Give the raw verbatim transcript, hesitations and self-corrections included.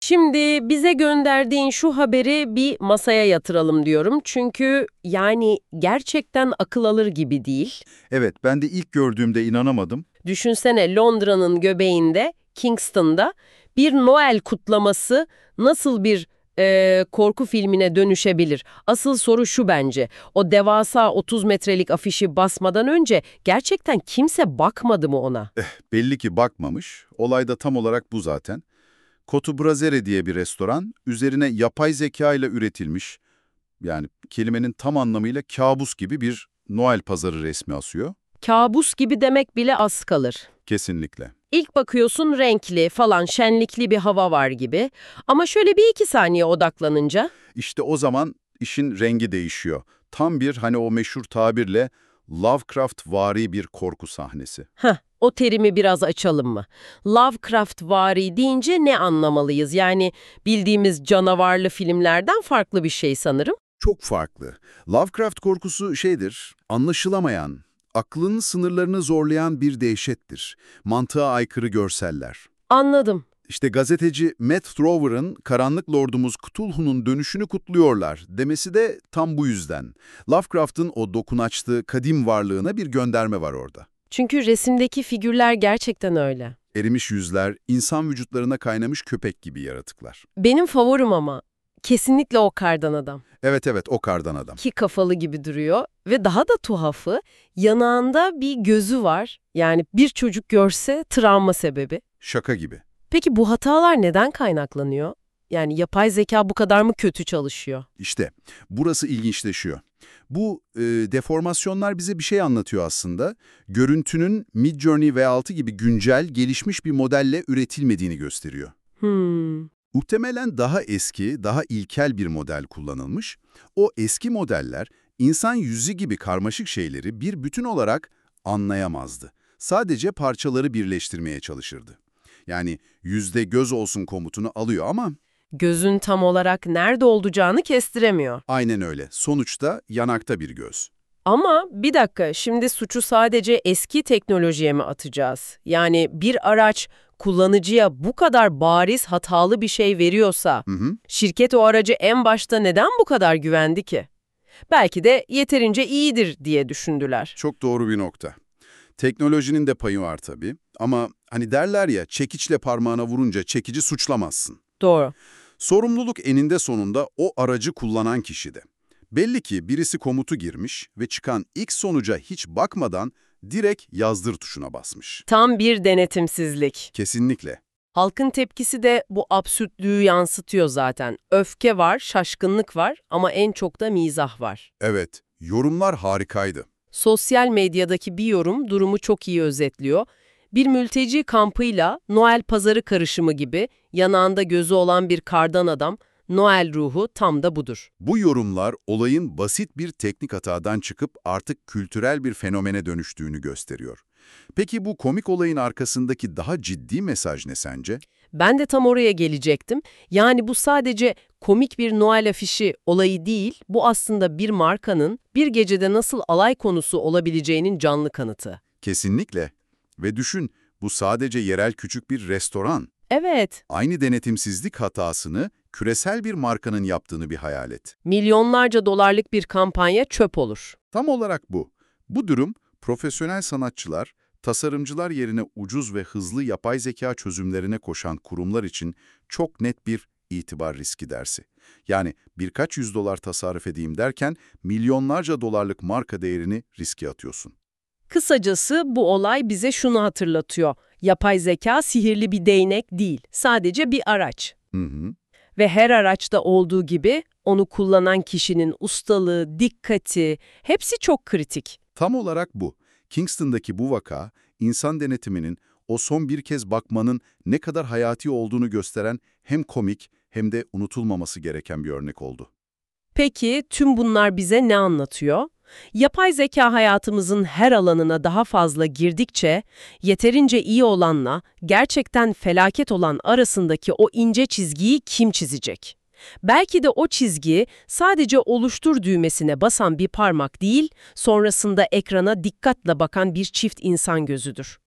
Şimdi bize gönderdiğin şu haberi bir masaya yatıralım diyorum. Çünkü yani gerçekten akıl alır gibi değil. Evet, ben de ilk gördüğümde inanamadım. Düşünsene Londra'nın göbeğinde, Kingston'da bir Noel kutlaması nasıl bir e, korku filmine dönüşebilir? Asıl soru şu bence. O devasa otuz metrelik afişi basmadan önce gerçekten kimse bakmadı mı ona? Belli ki bakmamış. Olay da tam olarak bu zaten. Cotu Brazere diye bir restoran, üzerine yapay zeka ile üretilmiş, yani kelimenin tam anlamıyla kabus gibi bir Noel pazarı resmi asıyor. Kabus gibi demek bile az kalır. Kesinlikle. İlk bakıyorsun renkli falan şenlikli bir hava var gibi. Ama şöyle bir iki saniye odaklanınca İşte o zaman işin rengi değişiyor. Tam bir hani o meşhur tabirle Lovecraft-vari bir korku sahnesi. heh, o terimi biraz açalım mı? Lovecraft-vari deyince ne anlamalıyız? Yani bildiğimiz canavarlı filmlerden farklı bir şey sanırım. Çok farklı. Lovecraft korkusu şeydir, anlaşılamayan, aklın sınırlarını zorlayan bir dehşettir. Mantığa aykırı görseller. Anladım. İşte gazeteci Matt Thrower'ın "Karanlık Lordumuz Cthulhu'nun dönüşünü kutluyorlar" demesi de tam bu yüzden. Lovecraft'ın o dokunaçlı, kadim varlığına bir gönderme var orada. Çünkü resimdeki figürler gerçekten öyle. Erimiş yüzler, insan vücutlarına kaynamış köpek gibi yaratıklar. Benim favorim ama kesinlikle o kardan adam. Evet evet, o kardan adam. İki kafalı gibi duruyor ve daha da tuhafı yanağında bir gözü var. Yani bir çocuk görse travma sebebi. Şaka gibi. Peki bu hatalar neden kaynaklanıyor? Yani yapay zeka bu kadar mı kötü çalışıyor? İşte burası ilginçleşiyor. Bu e, deformasyonlar bize bir şey anlatıyor aslında. Görüntünün Midjourney V altı gibi güncel, gelişmiş bir modelle üretilmediğini gösteriyor. Hmm, Muhtemelen daha eski, daha ilkel bir model kullanılmış. O eski modeller insan yüzü gibi karmaşık şeyleri bir bütün olarak anlayamazdı. Sadece parçaları birleştirmeye çalışırdı. Yani yüzde göz olsun komutunu alıyor ama gözün tam olarak nerede olacağını kestiremiyor. aynen öyle. Sonuçta yanakta bir göz. Ama bir dakika, şimdi suçu sadece eski teknolojiye mi atacağız? Yani bir araç kullanıcıya bu kadar bariz hatalı bir şey veriyorsa, Hı hı. şirket o aracı en başta neden bu kadar güvendi ki? Belki de yeterince iyidir diye düşündüler. Çok doğru bir nokta. Teknolojinin de payı var tabii. Ama hani derler ya, çekiçle parmağına vurunca çekici suçlamazsın. Doğru. Sorumluluk eninde sonunda o aracı kullanan kişide. Belli ki birisi komutu girmiş ve çıkan ilk sonuca hiç bakmadan direkt yazdır tuşuna basmış. Tam bir denetimsizlik. Kesinlikle. Halkın tepkisi de bu absürtlüğü yansıtıyor zaten. Öfke var, şaşkınlık var ama en çok da mizah var. Evet, yorumlar harikaydı. Sosyal medyadaki bir yorum durumu çok iyi özetliyor. Bir mülteci kampıyla Noel pazarı karışımı gibi yanağında gözü olan bir kardan adam, Noel ruhu tam da budur. Bu yorumlar olayın basit bir teknik hatadan çıkıp artık kültürel bir fenomene dönüştüğünü gösteriyor. Peki bu komik olayın arkasındaki daha ciddi mesaj ne sence? Ben de tam oraya gelecektim. Yani bu sadece komik bir Noel afişi olayı değil, bu aslında bir markanın bir gecede nasıl alay konusu olabileceğinin canlı kanıtı. Kesinlikle. Ve düşün, bu sadece yerel küçük bir restoran. Evet, Aynı denetimsizlik hatasını küresel bir markanın yaptığını bir hayal et. milyonlarca dolarlık bir kampanya çöp olur. Tam olarak bu. Bu durum, profesyonel sanatçılar, tasarımcılar yerine ucuz ve hızlı yapay zeka çözümlerine koşan kurumlar için çok net bir itibar riski dersi. Yani birkaç yüz dolar tasarruf edeyim derken milyonlarca dolarlık marka değerini riske atıyorsun. Kısacası bu olay bize şunu hatırlatıyor. Yapay zeka sihirli bir değnek değil, sadece bir araç. Hı hı. Ve her araçta olduğu gibi onu kullanan kişinin ustalığı, dikkati, hepsi çok kritik. Tam olarak bu. Kingston'daki bu vaka, insan denetiminin o son bir kez bakmanın ne kadar hayati olduğunu gösteren hem komik hem de unutulmaması gereken bir örnek oldu. Peki tüm bunlar bize ne anlatıyor? Yapay zeka hayatımızın her alanına daha fazla girdikçe, yeterince iyi olanla gerçekten felaket olan arasındaki o ince çizgiyi kim çizecek? Belki de o çizgi sadece oluştur düğmesine basan bir parmak değil, sonrasında ekrana dikkatle bakan bir çift insan gözüdür.